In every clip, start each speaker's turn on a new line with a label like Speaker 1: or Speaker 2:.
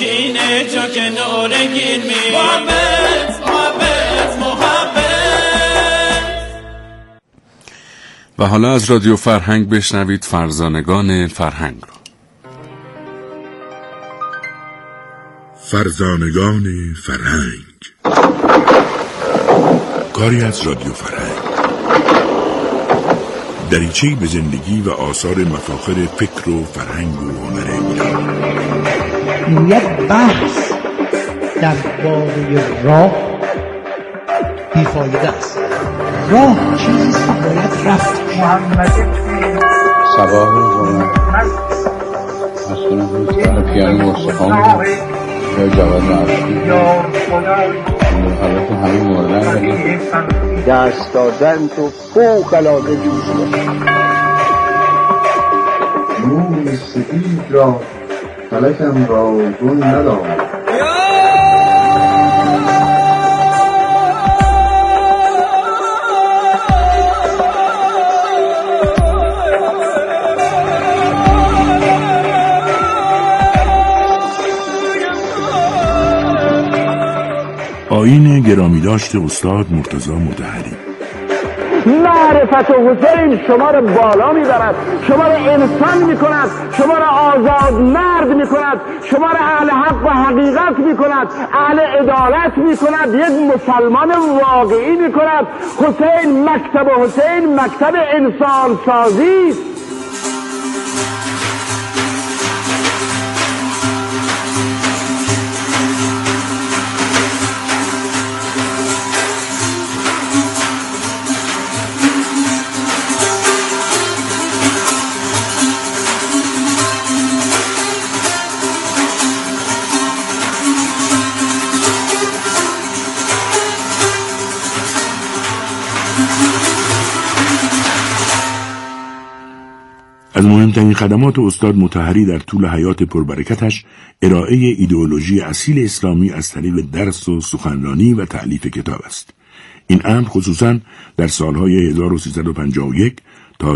Speaker 1: اینه جا که نورگین می محبت محبت محبت.
Speaker 2: و حالا از رادیو فرهنگ بشنوید فرزانگان فرهنگ را.
Speaker 3: فرزانگان فرهنگ، کاری از رادیو فرهنگ، دریچه‌ای به زندگی و آثار مفاخر فکر و فرهنگ و هنر ایران.
Speaker 4: یک بحث درباره راه بیفایده است. راه چیزیست که باید رفت.
Speaker 5: صباح روزانه مسئولم نیست برای پیانو مستخان یا جواد معرفی حالت همین موردن دست دادن تو فوق العاده جوش باشه.
Speaker 6: نور سپید را فلکم را گل ندارد.
Speaker 3: آیین گرامی داشت استاد مرتضی مطهری.
Speaker 7: معرفت حسین شما را بالا میبرد، شما را انسان میکند، شما را آزاد مرد میکند، شما را اهل حق و حقیقت میکند، اهل عدالت میکند، یک مسلمان واقعی میکند. حسین مکتب انسان سازی است.
Speaker 3: از مهمترین خدمات استاد مطهری در طول حیات پربرکتش ارائه ایدئولوژی اصیل اسلامی از طریق درس و سخنرانی و تألیف کتاب است. این امر خصوصاً در سالهای 1351 تا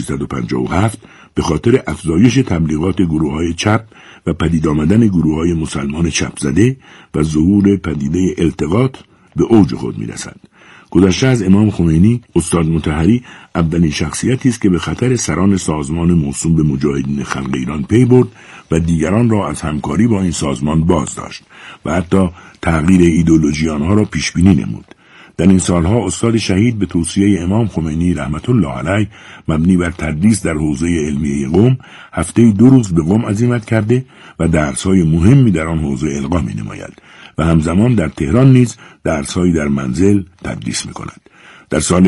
Speaker 3: 1357 به خاطر افزایش تبلیغات گروه‌های چپ و پدید آمدن گروه‌های مسلمان چپ زده و ظهور پدیده التقاط به اوج خود می‌رسد. گذشته از امام خمینی، استاد مطهری اولین شخصیتی است که به خطر سران سازمان موسوم به مجاهدین خلق ایران پی برد و دیگران را از همکاری با این سازمان باز داشت و حتی تغییر ایدئولوژی آنها را پیش بینی نمود. در این سالها استاد شهید به توصیه امام خمینی رحمت الله علیه مبنی بر تدریس در حوزه علمیه قم هفته‌ای 2 روز به قم عزیمت کرده و درس‌های مهمی در آن حوزه القا می‌نماید و همزمان در تهران نیز درس‌هایی در منزل تدریس می‌کند. در سال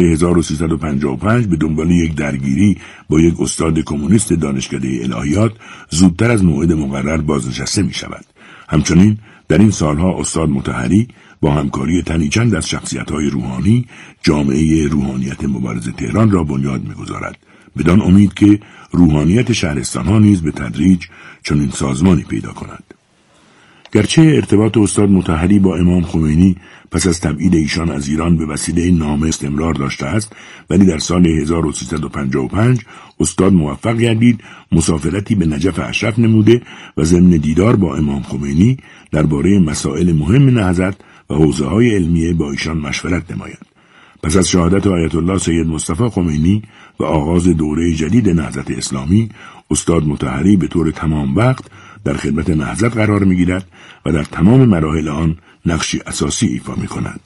Speaker 3: 1355 به دنبال یک درگیری با یک استاد کمونیست دانشکده الهیات زودتر از موعد مقرر بازنشسته می‌شود. همچنین در این سالها استاد مطهری با همکاری تنی چند از شخصیت‌های روحانی جامعه روحانیت مبارز تهران را بنیاد می‌گذارد، بدان امید که روحانیت شهرستان‌ها نیز به تدریج چنین سازمانی پیدا کند. گرچه ارتباط استاد مطهری با امام خمینی پس از تبعید ایشان از ایران به وسیله نامه استمرار داشته است، ولی در سال 1355 استاد موفق گردید مسافرتی به نجف اشرف نموده و ضمن دیدار با امام خمینی درباره مسائل مهم نهضت و حوزه‌های علمیه با ایشان مشورت نماید. پس از شهادت آیت الله سید مصطفی خمینی و آغاز دوره جدید نهضت اسلامی، استاد مطهری به طور تمام وقت در خدمت نهضت قرار می‌گیرد و در تمام مراحل آن نقشی اساسی ایفا می‌کند.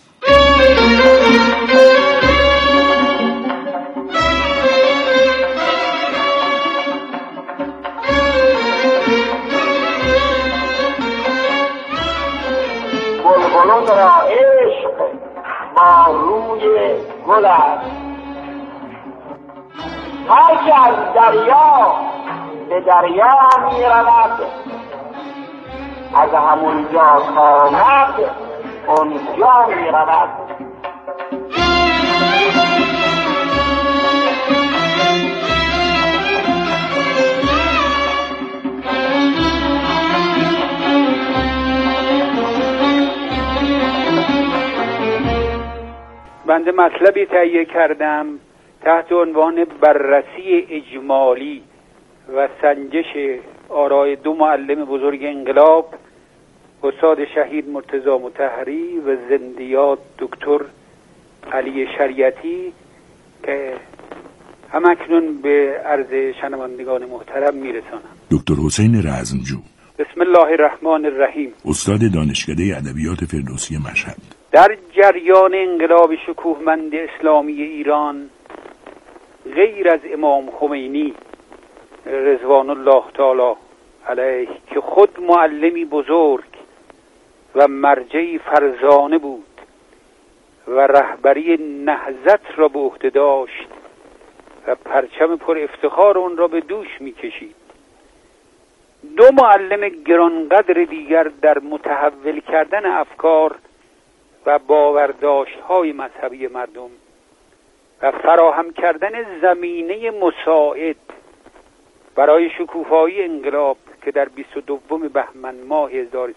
Speaker 7: بلبلان را عشق با روی گل است، هر که از دریا به دریا می رود، از همون جا کامد اونجا می رود.
Speaker 8: بنده مطلبی تهیه کردم تحت عنوان بررسی اجمالی و سنجش آرای 2 معلم بزرگ انقلاب استاد شهید مرتضی مطهری و زندیات دکتر علی شریعتی که همکنون به عرض شنوندگان محترم میرسانم.
Speaker 3: دکتر حسین رزمجو.
Speaker 8: بسم الله الرحمن الرحیم.
Speaker 3: استاد دانشکده ادبیات فردوسی مشهد.
Speaker 8: در جریان انقلاب شکوهمند اسلامی ایران غیر از امام خمینی رضوان الله تعالی علیه که خود معلمی بزرگ و مرجعی فرزانه بود و رهبری نهضت را به عهده داشت و پرچم پر افتخار اون را به دوش می‌کشید، دو معلم گرانقدر دیگر در متحول کردن افکار و باورداشت‌های مذهبی مردم و فراهم کردن زمینه مساعد برای شکوفایی انقلاب که در 22 بهمن ماه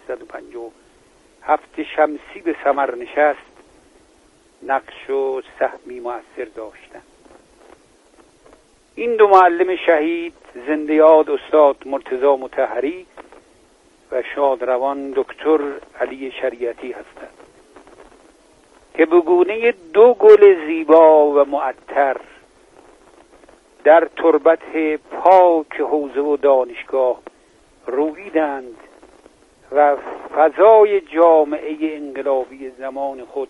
Speaker 8: 1357 شمسی به ثمر نشست نقش و سهمی مؤثر داشتند. این دو معلم شهید زنده یاد استاد مرتضی مطهری و شادروان دکتر علی شریعتی هستند که به گونه دو گل زیبا و معطر در تربت پاک حوزه و دانشگاه رویدند و فضای جامعه انقلابی زمان خود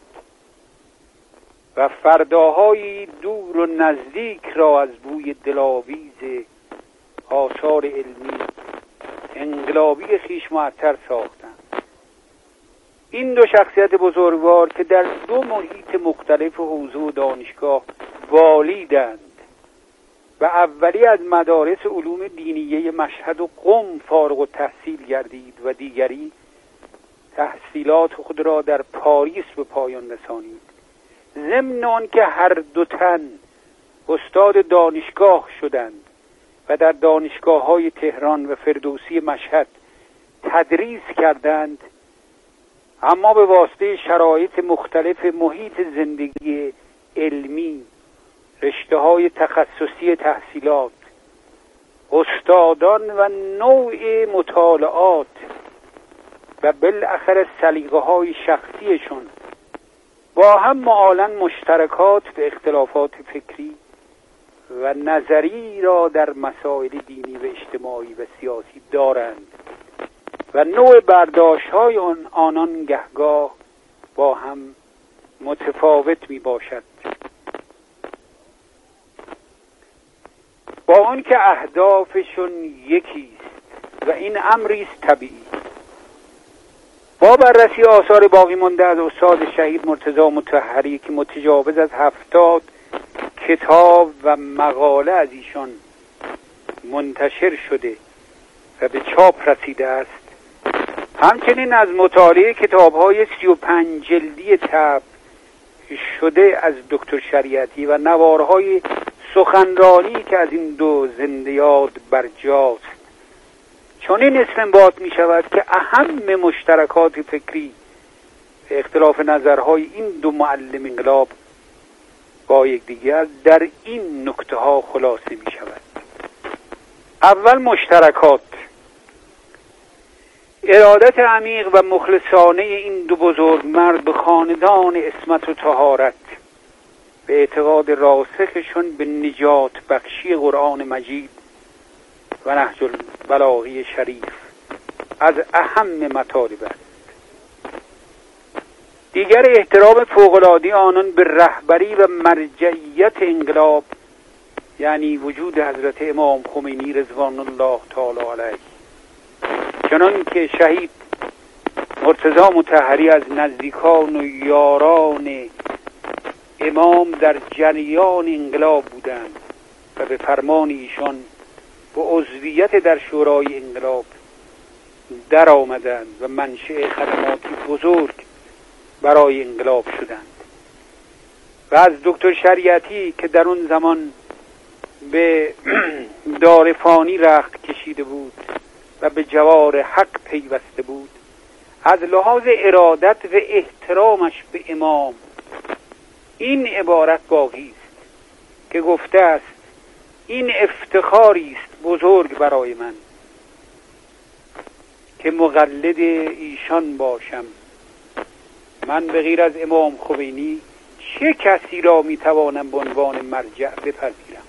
Speaker 8: و فرداهای دور و نزدیک را از بوی دلاویز آثار علمی انقلابی خویش معطر ساختند. این دو شخصیت بزرگوار که در دو محیط مختلف حوزه و دانشگاه والیدند و اولی از مدارس علوم دینیه مشهد و قم فارغ التحصیل گردید و دیگری تحصیلات خود را در پاریس به پایان رسانید، ضمن آنکه هر دو تن استاد دانشگاه شدند و در دانشگاه‌های تهران و فردوسی مشهد تدریس کردند، اما به واسطه شرایط مختلف محیط زندگی علمی، رشته‌های تخصصی تحصیلات، استادان و نوع مطالعات و بالاخره سلیقه‌های شخصیشون با هم معالاً مشترکات و اختلافات فکری و نظری را در مسائل دینی و اجتماعی و سیاسی دارند و نوع برداشت‌های آنان گهگاه با هم متفاوت می باشد، با آنکه اهدافشون یکیست و این امری است طبیعی. با بررسی آثار باقی مانده از استاد شهید مرتضی مطهری که متجاوز از 70 کتاب و مقاله از ایشان منتشر شده و به چاپ رسیده است، همچنین از مطالعه کتاب‌های 35 جلدی طبع شده از دکتر شریعتی و نوارهای سخنرانی که از این دو زنده یاد برجاست، چنین استنباط می شود که اهم مشترکات فکری و اختلاف نظرهای این دو معلم انقلاب با یکدیگر در این نکته ها خلاصه می شود. اول مشترکات: ارادت عمیق و مخلصانه این دو بزرگ مرد به خاندان عصمت و طهارت به اعتقاد راسخشون به نجات بخشی قرآن مجید و نهج البلاغه شریف از اهم مطالب است. دیگر احترام فوق‌العاده آنان به رهبری و مرجعیت انقلاب، یعنی وجود حضرت امام خمینی رضوان الله تعالی علیه، چنان که شهید مرتضی مطهری از نزدیکان و یاران امام در جریان انقلاب بودند و به فرمان ایشان به عضویت در شورای انقلاب در آمدند و منشأ خدماتی بزرگ برای انقلاب شدند. و از دکتر شریعتی که در اون زمان به دار فانی رخت کشیده بود و به جوار حق پیوسته بود، از لحاظ ارادت و احترامش به امام این عبارت باقی است که گفته است: این افتخاری است بزرگ برای من که مقلد ایشان ایشان باشم. من به غیر از امام خمینی چه کسی را میتوانم به عنوان مرجع بپذیرم؟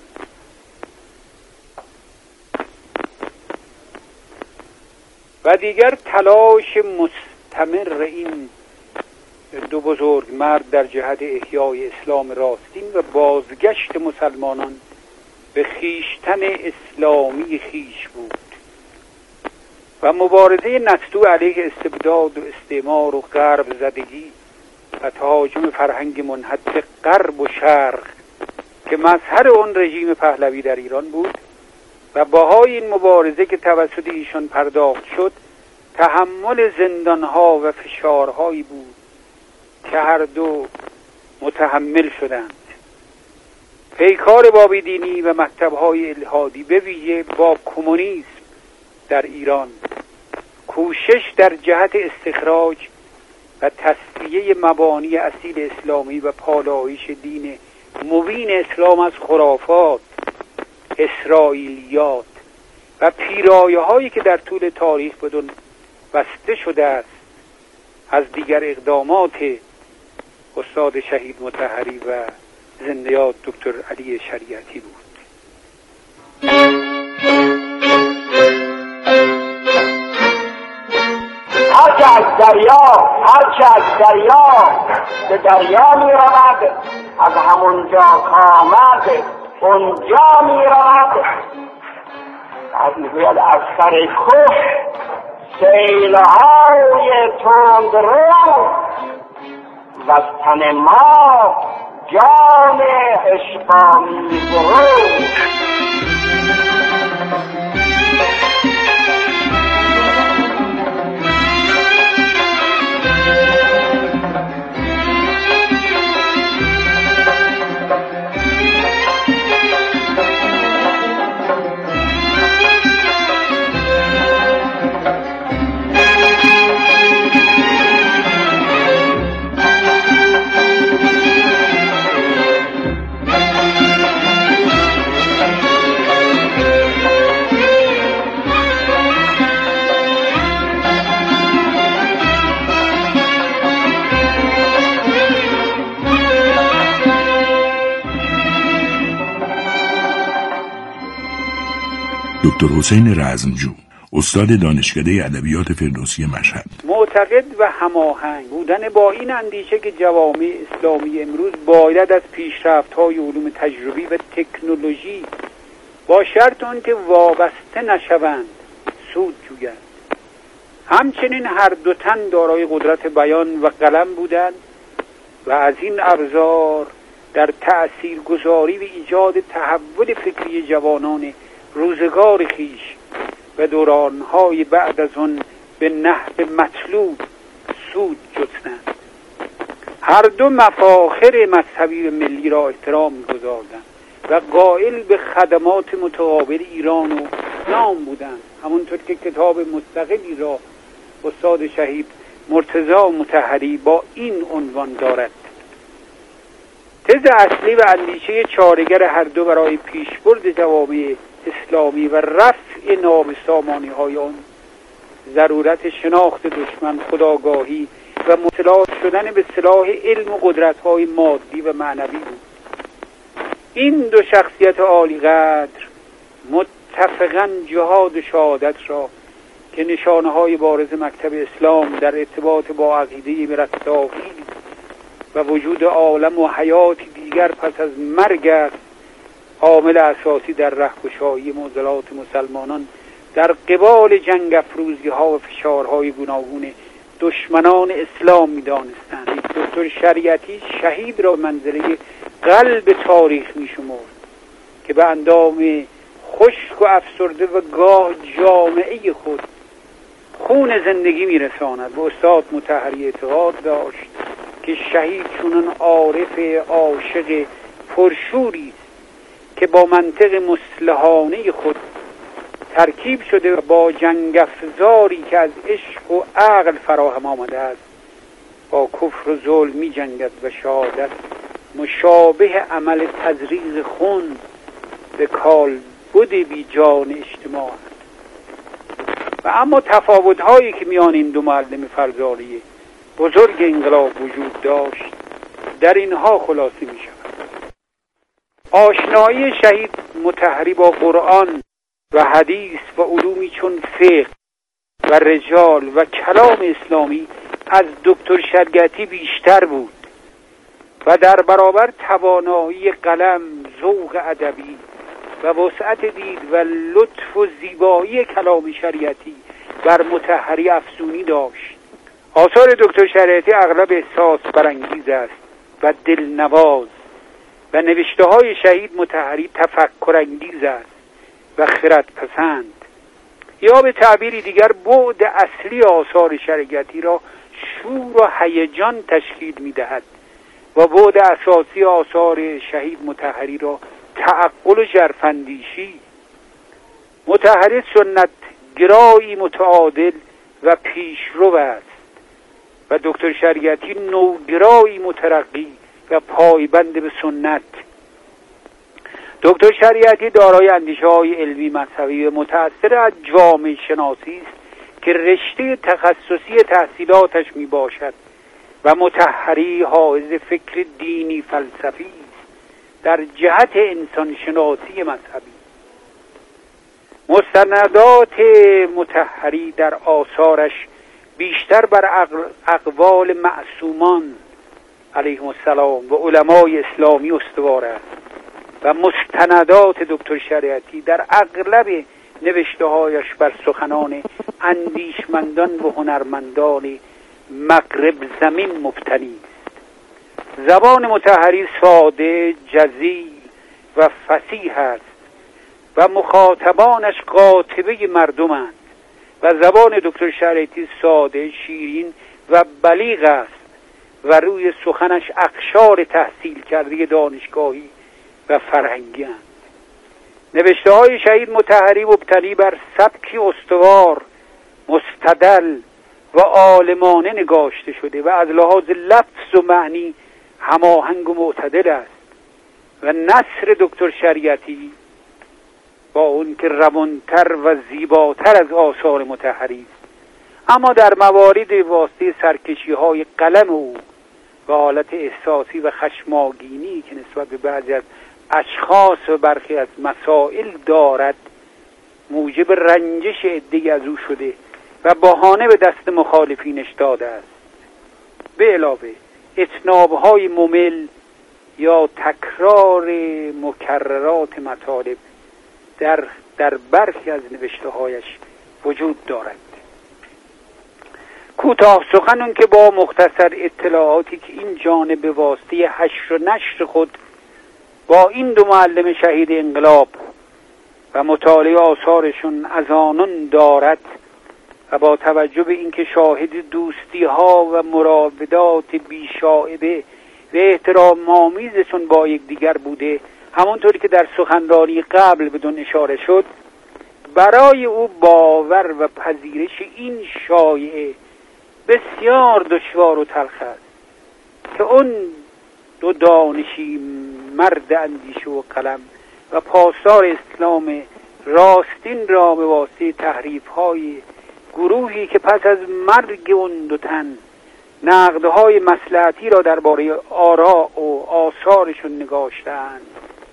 Speaker 8: و دیگر تلاش مستمر این دو بزرگ مرد در جهت احیای اسلام راستین و بازگشت مسلمانان به خویشتن اسلامی خویش بود و مبارزه نستو علیه استبداد و استعمار و غرب زدگی و تهاجم فرهنگ منحط غرب و شرق که مظهر اون رژیم پهلوی در ایران بود و بهای این مبارزه که توسط ایشان پرداخت شد تحمل زندانها و فشارهایی بود که هر دو متحمل شدند. پیکار بابی دینی و مکتب‌های الحادی به ویژه با کمونیسم در ایران کوشش در جهت استخراج و تصفیه مبانی اصیل اسلامی و پالایش دین مبین اسلام از خرافات، اسرائیلیات و پیرایه‌هایی که در طول تاریخ بدون بسته شده است از دیگر اقدامات استاد شهید مطهری و زنده یاد دکتر علی شریعتی بود.
Speaker 5: هرچه از دریا به دریا می رود، از همونجا کامد اونجا می رود. از سر خوش سیلهای تندرو و از تن ما جان عشق‌آمیز رو.
Speaker 3: دکتر حسین رزمجو، استاد دانشکده ادبیات فردوسی مشهد،
Speaker 8: معتقد و هماهنگ بودن با این اندیشه که جوامع اسلامی امروز باید از پیشرفت‌های علوم تجربی و تکنولوژی با شرط آنکه وابسته نشوند سود جویند. همچنین هر دو تن دارای قدرت بیان و قلم بودند و از این ابزار در تأثیرگذاری و ایجاد تحول فکری جوانان روزگار خیش و دورانهای بعد از آن به نحو مطلوب سود جستند. هر دو مفاخر مذهبی و ملی را احترام می‌گذاردند و قائل به خدمات متقابل ایران و اسلام بودند، همونطور که کتاب مستقلی را استاد شهید مرتضی مطهری با این عنوان دارد. تز اصلی و اندیشه چاره‌گر هر دو برای پیشبرد جوامع اسلامی و رفع نابسامانی‌های آن ضرورت شناخت دشمن، خودآگاهی و مطلع شدن به سلاح علم و قدرت‌های مادی و معنوی بود. این دو شخصیت عالی قدر متفقاً جهاد و شهادت را که نشانه‌های بارز مکتب اسلام در ارتباط با عقیده رستاخیز و وجود عالم و حیات دیگر پس از مرگ است، عامل اساسی در رهگشایی معضلات مسلمانان در قبال جنگ افروزی‌ها و فشارهای گوناگون دشمنان اسلام می‌دانستند. دکتر شریعتی شهید را منزله قلب تاریخ می‌شمرد که به اندام خشک و افسرده و گاه جامعه خود خون زندگی می‌رساند. به استاد مطهری اعتقاد داشت که شهید چونان عارف عاشق پرشوری که با منطق مصلحانه خود ترکیب شده و با جنگ افزاری که از عشق و عقل فراهم آمده است با کفر و ظلم می جنگد و شهادت مشابه عمل تزریق خون به کالبد بی جان اجتماع است. و اما تفاوت‌هایی که میان این دو معلم فرزانه بزرگ انقلاب وجود داشت در اینها خلاصه می شود. آشنایی شهید مطهری با قرآن و حدیث و علومی چون فقه و رجال و کلام اسلامی از دکتر شریعتی بیشتر بود و در برابر توانایی قلم، ذوق ادبی و وسعت دید و لطف و زیبایی کلام شریعتی بر مطهری افزونی داشت. آثار دکتر شریعتی اغلب احساس برانگیز است و دلنواز و نوشته های شهید مطهری تفکر انگیز است و خردپسند، یا به تعبیری دیگر بعد اصلی آثار شریعتی را شور و هیجان تشکیل می‌دهد و بعد اساسی آثار شهید مطهری را تعقل و ژرفاندیشی. مطهری سنت گرایی متعادل و پیشرو است و دکتر شریعتی نوگرایی مترقی و پایبند به سنت. دکتر شریعتی دارای اندیشه‌های علمی مذهبی و متأثر از جامعه شناسی است که رشته تخصصی تحصیلاتش می باشد و مطهری حائز فکر دینی فلسفی است در جهت انسان شناسی مذهبی. مستندات مطهری در آثارش بیشتر بر اقوال معصومان علیهم السلام و علمای اسلامی استوار است و مستندات دکتر شریعتی در اغلب نوشته‌هایش بر سخنان اندیشمندان و هنرمندان مغرب زمین مبتنی است. زبان مطهری ساده، جزیل و فصیح است و مخاطبانش قاطبه مردمند و زبان دکتر شریعتی ساده، شیرین و بلیغ است و روی سخنش اقشار تحصیل کرده دانشگاهی و فرهنگی اند. نوشته های شهید مطهری مبتنی بر سبکی استوار، مستدل و عالمانه نگاشته شده و از لحاظ لفظ و معنی هماهنگ و معتدل است و نثر دکتر شریعتی با اون که روانتر و زیباتر از آثار مطهری است، اما در موارد واسطه سرکشی های قلم او و حالت احساسی و خشماگینی که نسبت به بعضی از اشخاص و برخی از مسائل دارد موجب رنجش عده‌ای از او شده و بهانه به دست مخالفینش داده است. به علاوه اتناب‌های ممل یا تکرار مکررات مطالب در برخی از نوشته‌هایش وجود دارد. کوتاه سخنون که با مختصر اطلاعاتی که این جانب به واسطه حشر و نشر خود با این دو معلم شهید انقلاب و مطالعه آثارشون از آنان دارد و با توجه به اینکه شاهد دوستی ها و مراودات بیشائبه و احترام آمیزشون با یکدیگر بوده، همونطوری که در سخنرانی قبل بدون اشاره شد، برای او باور و پذیرش این شایعه بسیار دشوار و تلخ است که اون دو دانشی مرد اندیشه و قلم و پاسدار اسلام راستین را به واسطه تحریف‌های گروهی که پس از مرگ اون دو تن نقدهای مصلحتی را درباره آراء و آثارشون نگاشتند،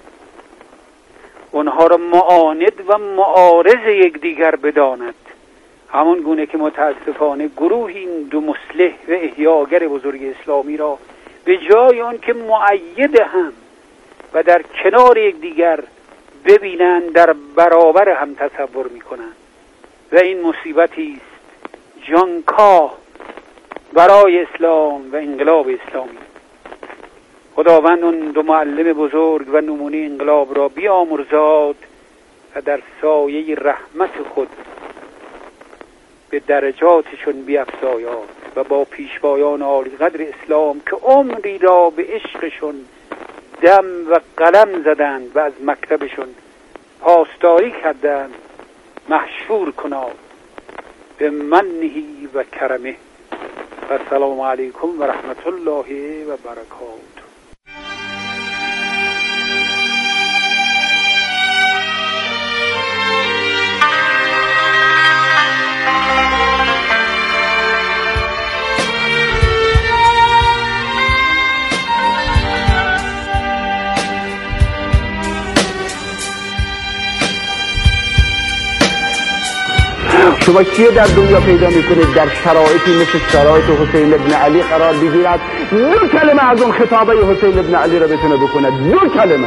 Speaker 8: اونها را معاند و معارض یکدیگر بداند، همون گونه که متاسفانه گروه این دو مصلح و احیاگر بزرگ اسلامی را به جای آن که مؤید هم و در کنار یکدیگر ببینند در برابر هم تصور میکنند و این مصیبتی است جانکاه برای اسلام و انقلاب اسلامی. خداوند اون دو معلم بزرگ و نمونه انقلاب را بیامرزاد و در سایه رحمت خود به درجاتشون بیفزاید و با پیشوایان عالی قدر اسلام که عمری را به عشقشون دم و قلم زدند و از مکتبشون پاسداری کردند محشور کناد به منهی و کرمه. و السلام علیکم و رحمت الله و برکاته.
Speaker 7: شما کیه در دنیا پیدا میکنید در شرایطی مثل شرایط حسین ابن علی قرار بگیرد 2 کلمه از اون خطابه حسین ابن علی را بتونه بکنه؟ 2 کلمه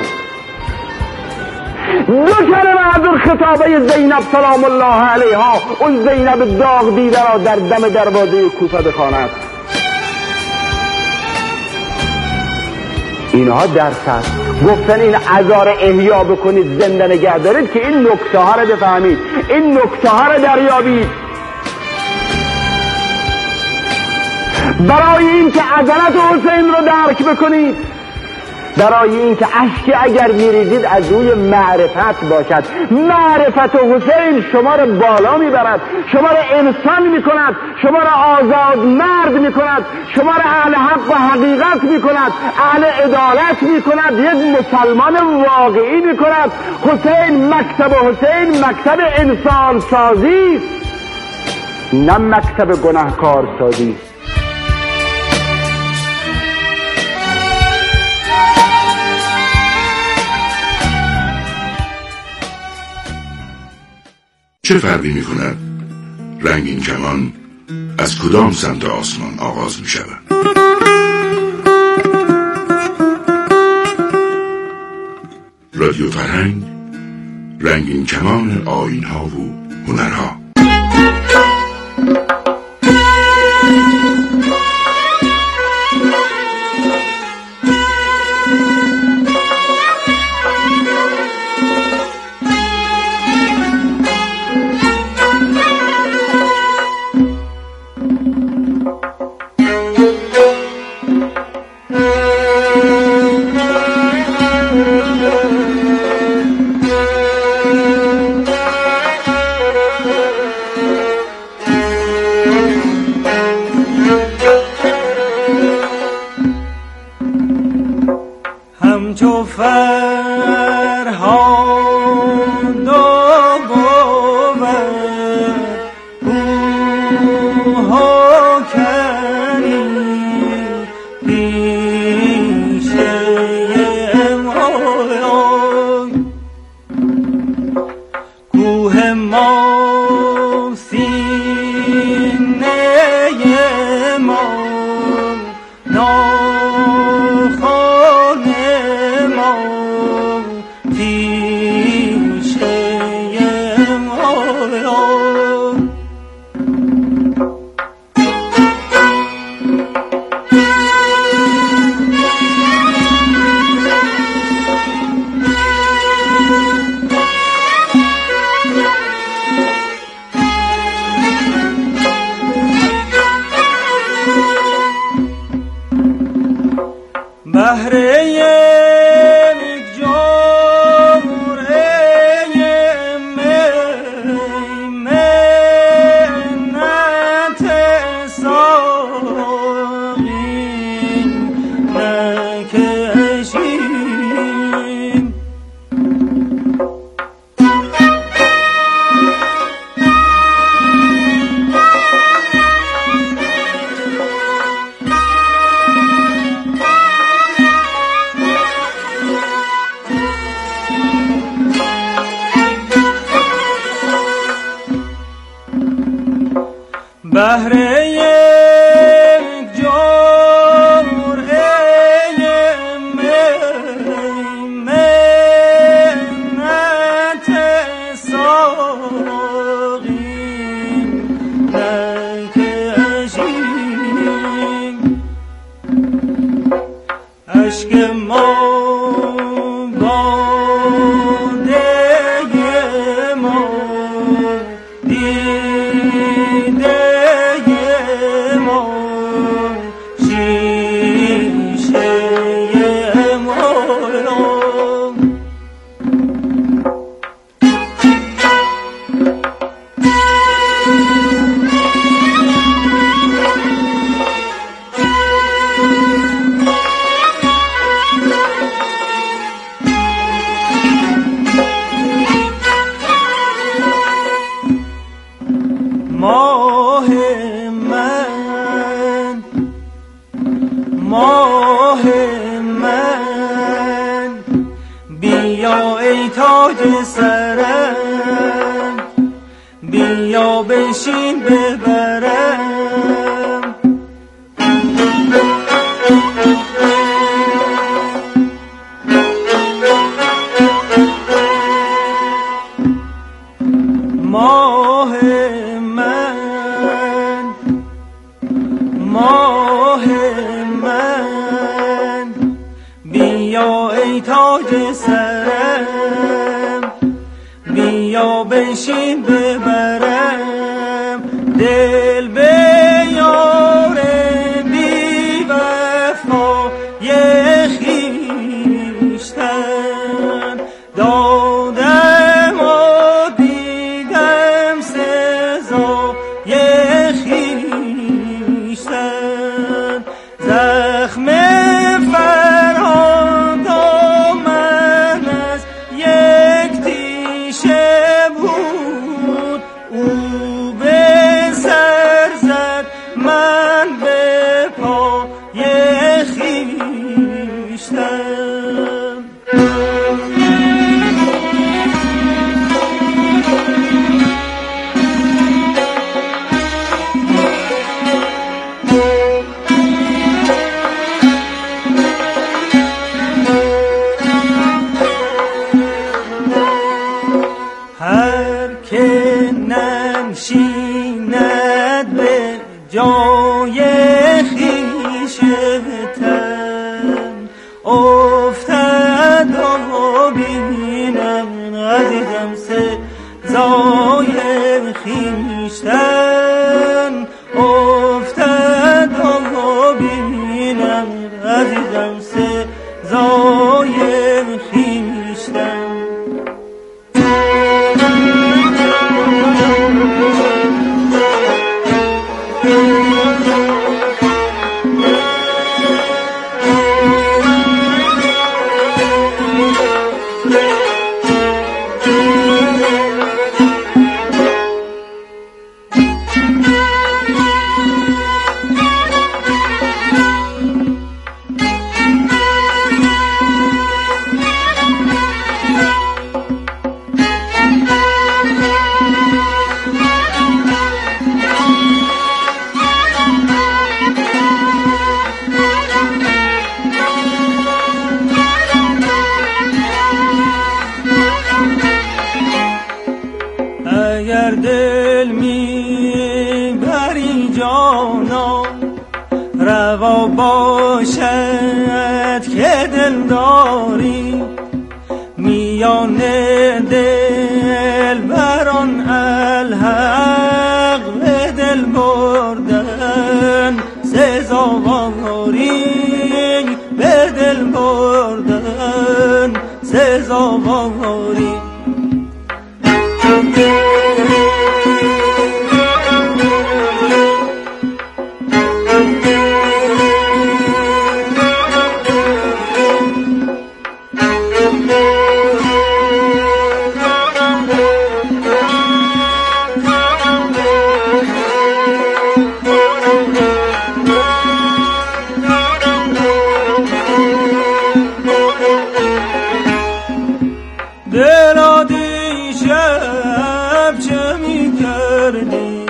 Speaker 7: از اون خطابه زینب سلام الله علیها، اون زینب داغ دیده را در دم دروازه کوفه بخواند. اینها درس است. گفتن این عزا را احیا بکنید، زنده نگه دارید که این نکته ها را بفهمید، این نکته ها را دریابید. برای این که عظمت حسین رو درک بکنید، برای این که اشک اگر میریزید از روی معرفت باشد. معرفت حسین شما را بالا میبرد، شما را انسان میکند، شما را آزاد مرد میکند، شما را اهل حق و حقیقت میکند، اهل عدالت میکند، یک مسلمان واقعی میکند. مکتب حسین مکتب انسان سازی، نه مکتب گناهکار سازی.
Speaker 3: چه فرقی می کند رنگین کمان از کدام سمت آسمان آغاز می شود؟ رادیو فرهنگ، رنگین کمان آیین‌ها و هنرها.
Speaker 1: سرم، بیا بنشین ببرم دل به یار بی وفای خویشتن. دادم و دیدم سزای خویشتن، زخم فرهاد من از یک تیشه بود، او به سر زد من به پای خویشتن. هر که ننشیند به جای خویشتن، افتد و بینم عزیزم سزای خویشتن، افتد و بینم عزیزم سزای خویشتن. اگر دل میبری جانا، روا باشد که دل داری، میان دل بران الحق به دل بردن سزاواری، به دل بردن سزاواری. دلا دیشب چه می کردی؟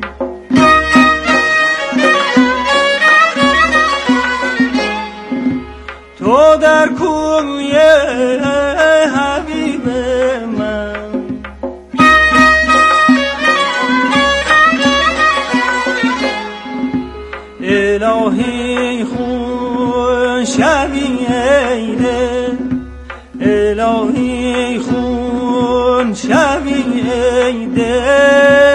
Speaker 1: تو در کوی حبیب من، الهی خون شوی ای دل، الهی خون شوی ای دل.